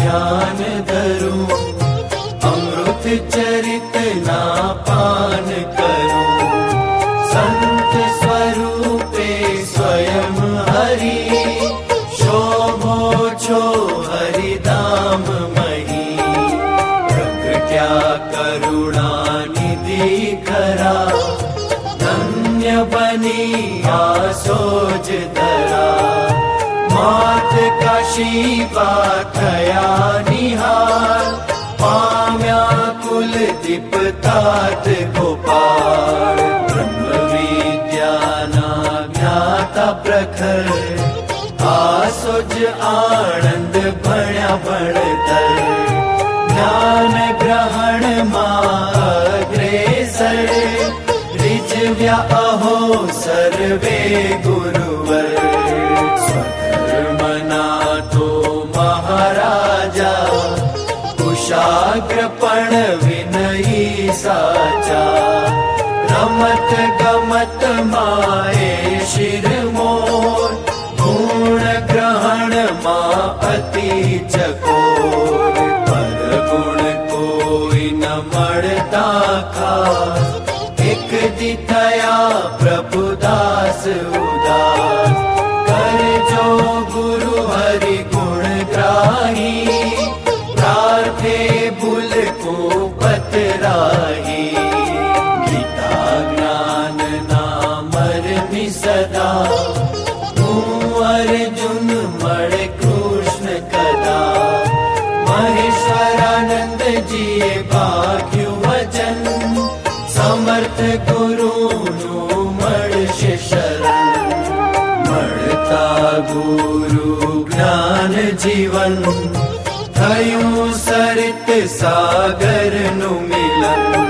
ध्यान धरूं, अमृत चरित ना पान करूं। संत स्वरूपे स्वयं हरि, शोभो छो हरिधाम मही। प्रगट्या करुणा निधि खरा, धन्य बनी आसोज धरा। मात काशी थया निहाल, पाम्या कुल दीपतात गोपाल। ब्रह्म विद्या ना ज्ञाता प्रखर, आसोज आनंद भण्या भणतर। ज्ञान ग्रहण मां अग्रेसर, रिजव्या अहो सर्वे गुरुवर। स्वधर्मना तो महाराजा, कुशाग्रपण विनयी साचा। रमत गमत माए शिरमोर, गुण ग्रहण मां अति चकोर। पर गुण कोई न मड़ता खास, एक दी थया प्रभुदास उदास। कर जो गुरु हरि गुण ग्राही, प्रार्थे भूल को पतराही। गीता ज्ञान नामर भी सदा, अर्जुन मण कृष्ण कदा। महेश्वरानंद जी भाग्यु वचन, समर्थ गुरु नु मळशे शरण। मळता गुरु ज्ञान जीवन, थयुं सरित सागर नु मिलन।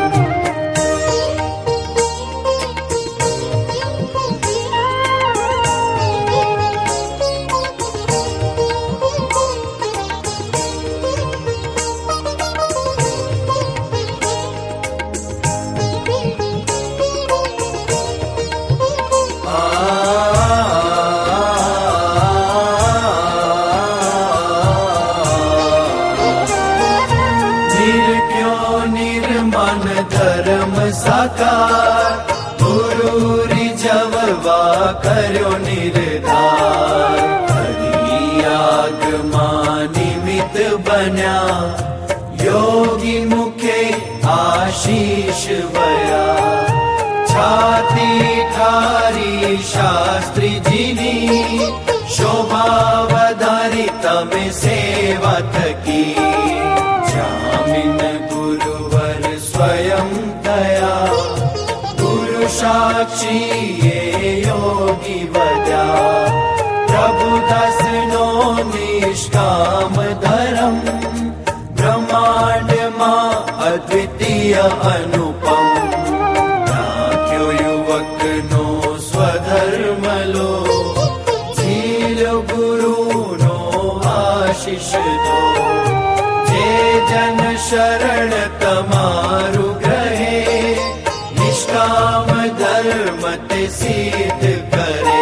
साकार गुरु रिझववा कर्यो निर्धार। हरि आगमा निमित्त बन्या, योगी मुखे आशीष वया। छाती ठारी शास्त्री जीनी, शोभा वधारी तमे सेवा थकी। जामिन गुरुवर स्वयं दया, गुरु साक्षी ये योगी वद्या। प्रभुदास नो निष्काम धर्म, ब्रह्मांड मां अद्वितीय अनुपम। राख्यो युवक नो स्वधर्म लो, झीलो गुरु नो आशीष दो। जे जन शरण तमारु ग्रहे, निष्काम धर्म ते सिद्ध करे।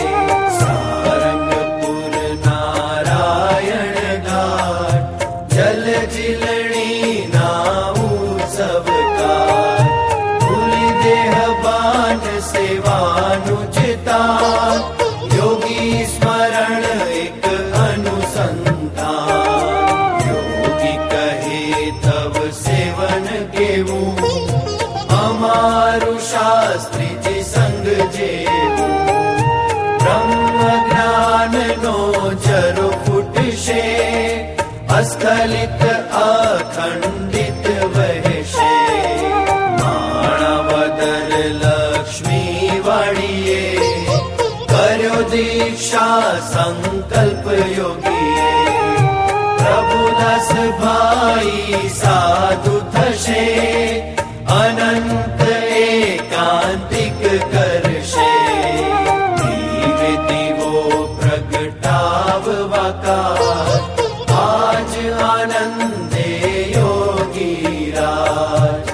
सारंगपुर नारायण घाट, जल जिलणी नाऊ सबकार। भूलि देह बान सेवानुचिता, योगी स्मरण एक अनुसंधान। योगी कहे तव सेवन केवूं, अमारु शास्त्री जी संग जेवूं। ब्रह्म ज्ञान नो जरो फुटशे, अस्खलित अखंडित वहशे। माणवदर लक्ष्मी वाणिये, कर्यो दीक्षा संकल्प योगिये। प्रभुदास भाई साधु थशे, अनंत एकांतिक करशे। दिव्य दिवो प्रगटावका, आज आनंदे योगी राज।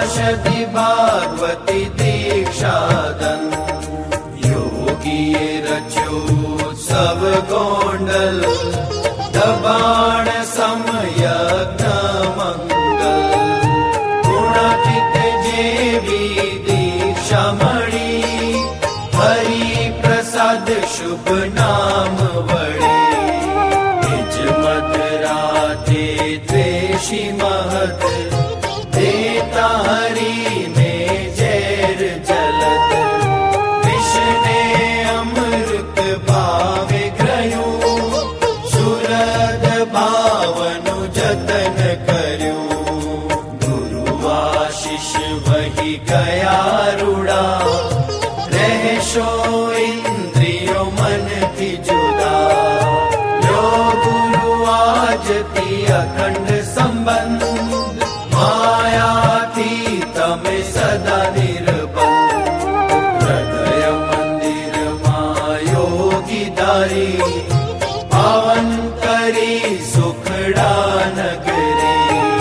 पार्षदि भागवती दीक्षादन योगीए रच्यो सब गोंडल दबाण समयज्ञ मंगल गुणातीत जेवी दीक्षा मणि हरि प्रसाद शुभ नाम वड़े निज मद राधे द्वेषी महत देता हरि में जैर जलत विष्णे अमृत भावे ग्रह्यो सुरद भावनु जतन कर्यो गुरु आशीष वही गया रूड़ा रहशो इंद्रियो मन थी जुदा लो गुरु आजती अखंड संबंध माया थी तमे सदा निर्बंध हृदय मंदिर मायोगी दारी पावन करी सुखड़ा नगरी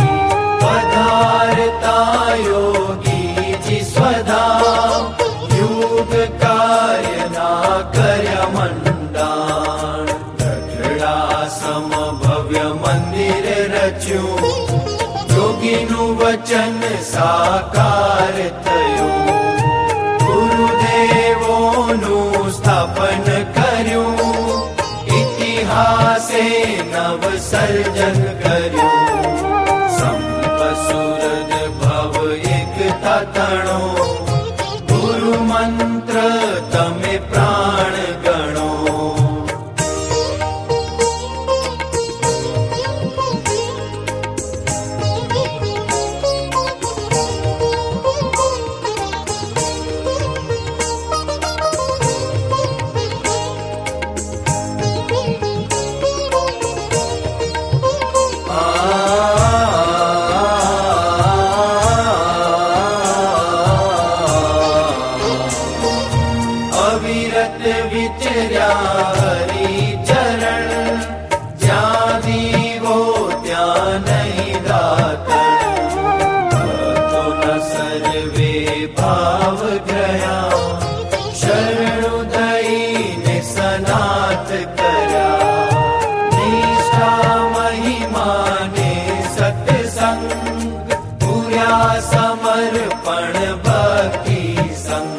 पधारता योगी जी स्वधा युग कार्य ना कर्य मंडाण गढ़ड़ा सम भव्य मंदिर रच्यो योगीनु वचन साकार थयो गुरुदेवोनु स्थापन कर्यो इतिहासे नव सर्जन कर्यो संपसुरद भव एकता तणो गुरु मंत्र तमे प्राण गणो अविरत विचर्या हरि चरण ज्यां दीवो त्यां नहीं दातण तो न सर्वे भाव ग्रह्या शरणु दई ने सनाथ करया निष्ठा महिमा ने सत्संग पूरा समर्पण भक्ति संग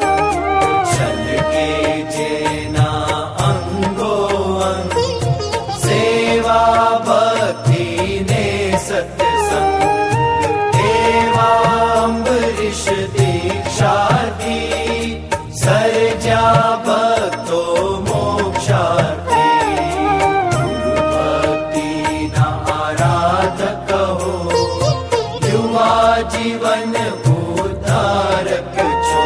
जेना अंगो अंग सेवा भक्ति ने सत्संग देवा अम्बरीश दीक्षार्थी सर्जा भक्तो मोक्षार्थी गुरु भक्ति न आराधक हो युवा जीवन उद्धारक छो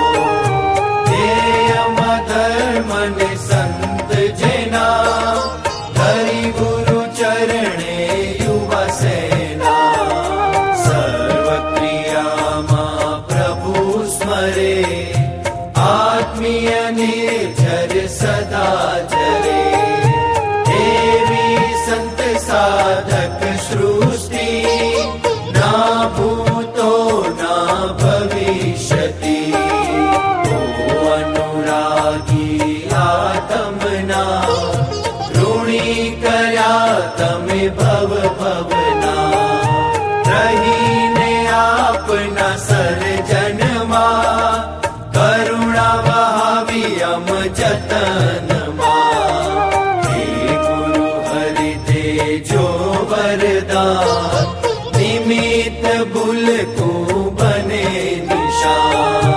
मन संत जना हरि गुरु चरणे युवा सेना सर्व क्रिया मा प्रभु स्मरे आत्मीय निर्झर सदा जरे देवी संत साधक सृष्टि ना भूतो ना भविष्यति अनुरागी आत्मना ऋणी कर्या तमे भव भवना रहीने आपना सर्जन मा करुणा वहावी अम जतन मा हे गुरु हरि तेजो वरदान निमित भूल को बने निशान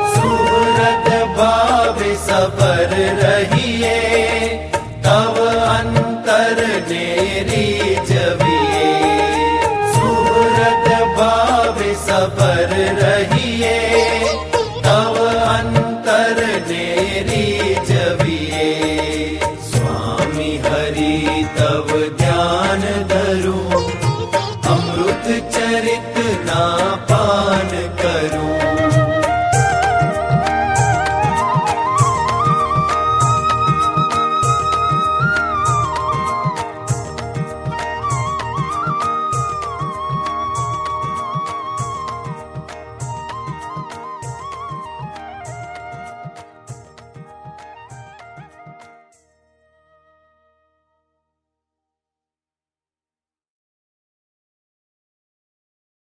भाव सबर रहिए तव अंतर नेरी जविए सुरत भाव सबर रहिए